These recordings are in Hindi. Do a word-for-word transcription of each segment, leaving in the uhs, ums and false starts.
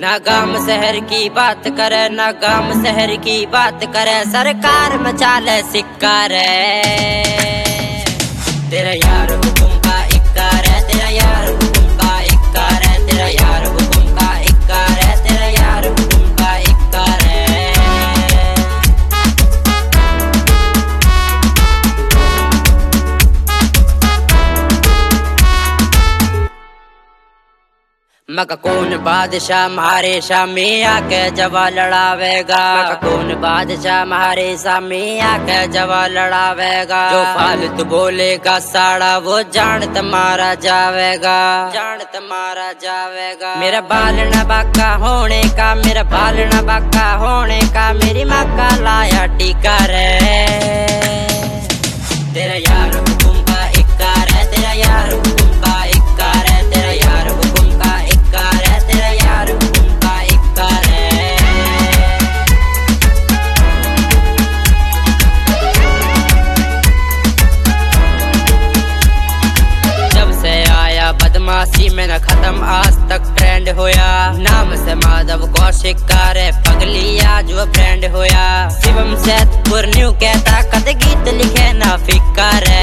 ना गांव शहर की बात करे, ना गांव शहर की बात करे, सरकार मचा ले सिक्का रे। तेरा यार हुकुम का इक्का रे, तेरा यार हुकुम का इक्का रे, तेरा यार हुकुम का इक्का रे, तेरा यार हुकुम का इक्का रे। मका कौन बादशाह मारे सामने आके जवा लड़ावेगा, मका कौन बादशाह मारे सामने आके जवा लड़ावेगा। जो फालतू बोलेगा साड़ा वो जान तुम्हारा जावेगा, जान तुम्हारा जावेगा। मेरा बाल न बाका होने का, मेरा बाल न बाका होने का, मेरी माँ का लाया टीका रे। तेरा यार हुकुम का इक्का रे, तेरा यार हुकुम का इक्का रे, तेरा यार हुकुम का इक्का रे, तेरा यार हुकुम का इक्का रे। जब से आया बदमाशी में न खत्म आज तक ट्रेंड होया, नाम से माधव कौशिक का रे पगली आज वो फ्रेंड होया। शिवम सैदपुर न्यू कहता कद गीत लिखे ना फिक्का रे।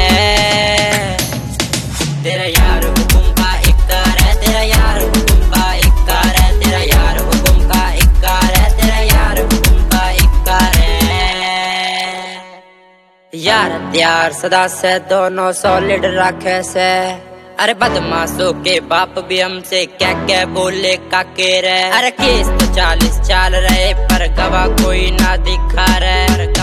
तेरा यार हुकुम का इक्का रे, तेरा यार हुकुम का इक्का रे, तेरा यार हुकुम का इक्का रे, तेरा यार हुकुम का इक्का रे। यार त्यार सदा से दोनों सॉलिड रखे से, अरे बदमाशों के बाप भी हमसे क्या क्या बोले काके रे। अरे केस तो चालीस चाल रहे पर गवाह कोई ना दिखा रे।